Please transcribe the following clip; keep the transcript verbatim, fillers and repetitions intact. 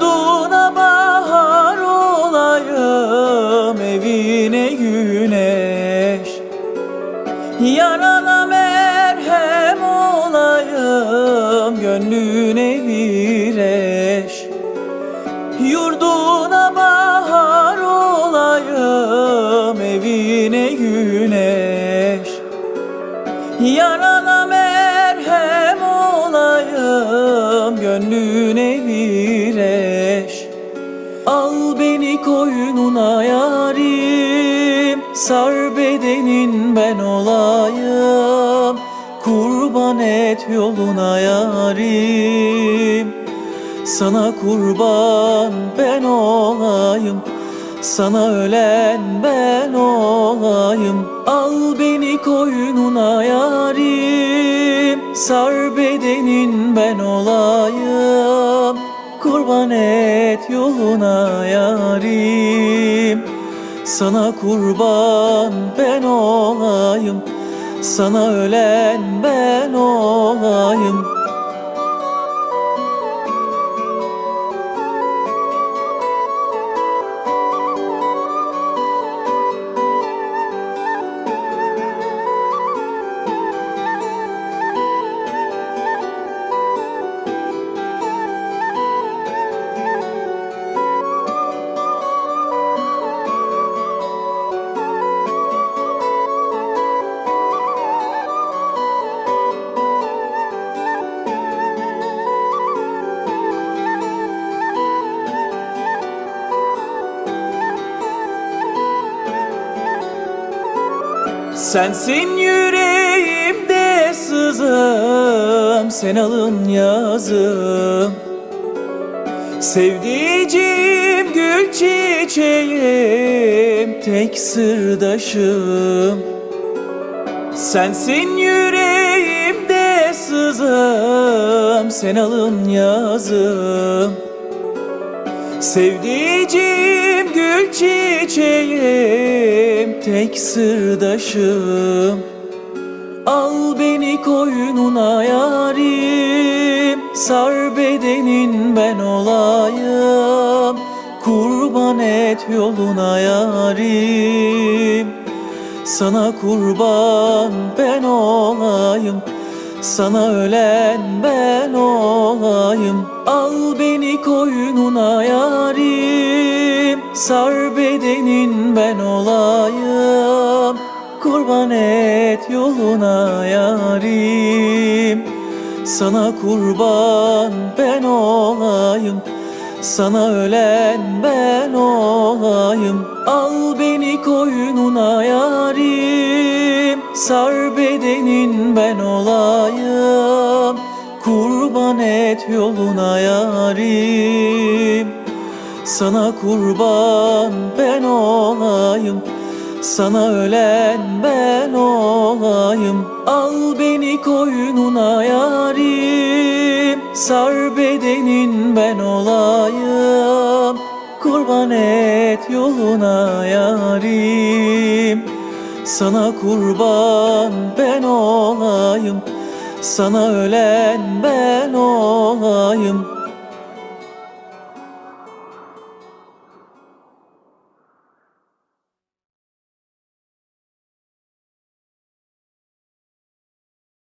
Yurduna bahar olayım, evine güneş. Yarana merhem olayım, gönlüne bir eş. Yurduna bahar olayım, evine güneş. Yarana merhem olayım, gönlüne bir eş. Al beni koynuna yarim, sar bedenin ben olayım. Kurban et yoluna yarim, sana kurban ben olayım. Sana ölen ben olayım. Al beni koynuna yarim, sar bedenin ben olayım. Kurban et yoluna yarim, sana kurban ben olayım. Sana ölen ben olayım. Sensin yüreğimde sızım, sen alın yazım. Sevdiceğim gül çiçeğim, tek sırdaşım. Sensin yüreğimde sızım, sen alın yazım. Sevdiceğim gül çiçeğim, tek sırdaşım. Al beni koynuna yarim, sar bedenin ben olayım. Kurban et yoluna yarim, sana kurban ben olayım. Sana ölen ben olayım. Al beni koynuna yarim, sar bedenin ben olayım. Kurban et yoluna yarim, sana kurban ben olayım. Sana ölen ben olayım. Al beni koynuna yarim, sar bedenin ben olayım. Kurban et yoluna yarim, sana kurban ben olayım. Sana ölen ben olayım. Al beni koynuna yarim, sar bedenin ben olayım. Kurban et yoluna yarim, sana kurban ben olayım. Sana ölen ben olayım.